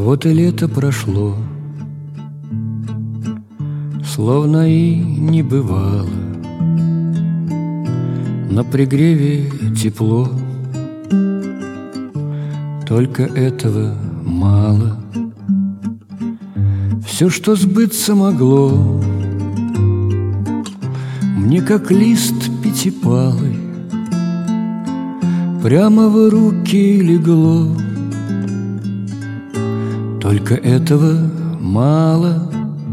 Вот и лето прошло, словно и не бывало. На пригреве тепло, только этого мало. Все, что сбыться могло, мне как лист пятипалый прямо в руки легло. Только этого мало.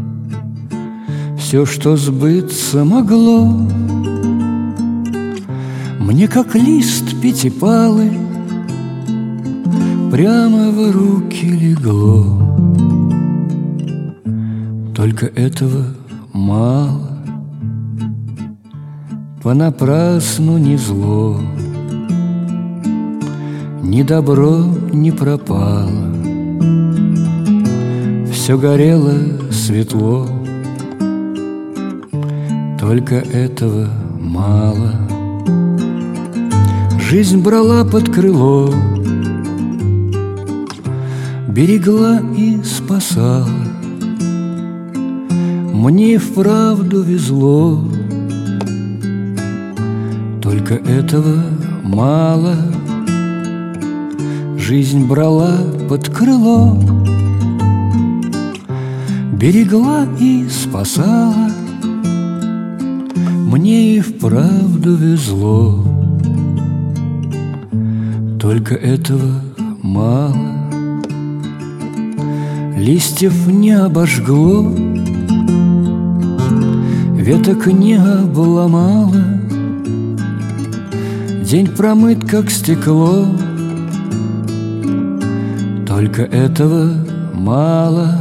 Все, что сбыться могло, мне как лист пятипалый прямо в руки легло. Только этого мало. Понапрасну ни зло, ни добро не пропало. Все горело светло, только этого мало. Жизнь брала под крыло, берегла и спасала. Мне вправду везло, только этого мало. Жизнь брала под крыло, берегла и спасала. Мне и вправду везло, только этого мало. Листьев не обожгло, веток не обломало. День промыт, как стекло, только этого мало.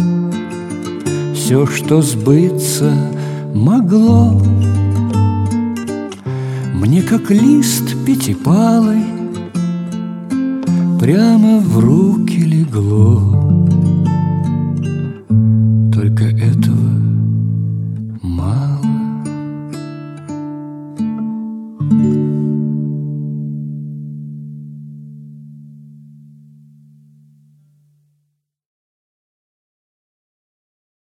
Все, что сбыться могло, мне как лист пятипалый прямо в руки легло.